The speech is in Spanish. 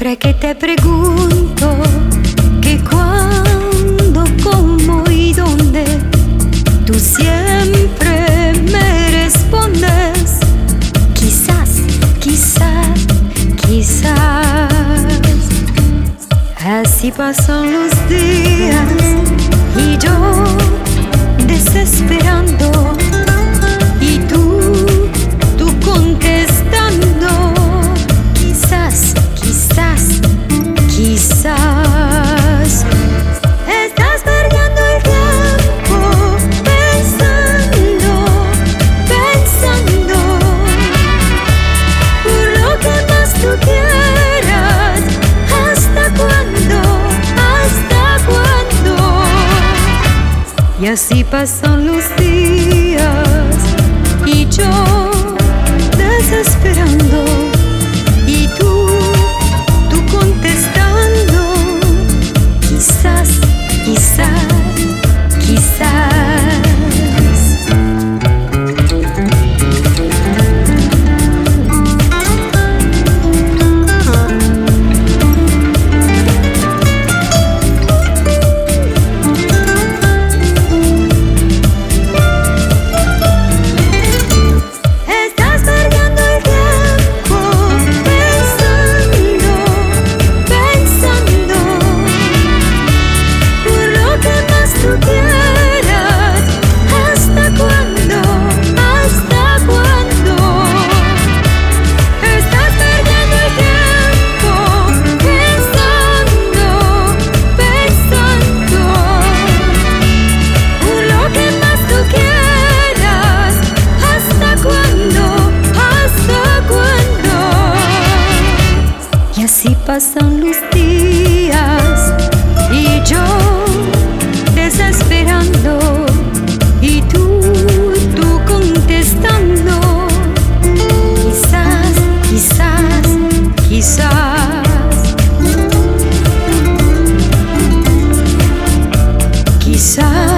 Siempre que te pregunto que cuándo, cómo y dónde, tú siempre me respondes quizás, quizás, quizás. Así pasan los días y yo desesperando, y tú contestando quizás, quizás, quizás. Estás perdiendo el tiempo pensando, pensando por lo que más tú quieras. ¿Hasta cuándo? ¿Hasta cuándo? Y así pasan los días y yo desesperando, y tú contestando quizás, quizás, quizás. Así pasan los días y yo desesperando, y tú contestando quizás, quizás, quizás, quizás.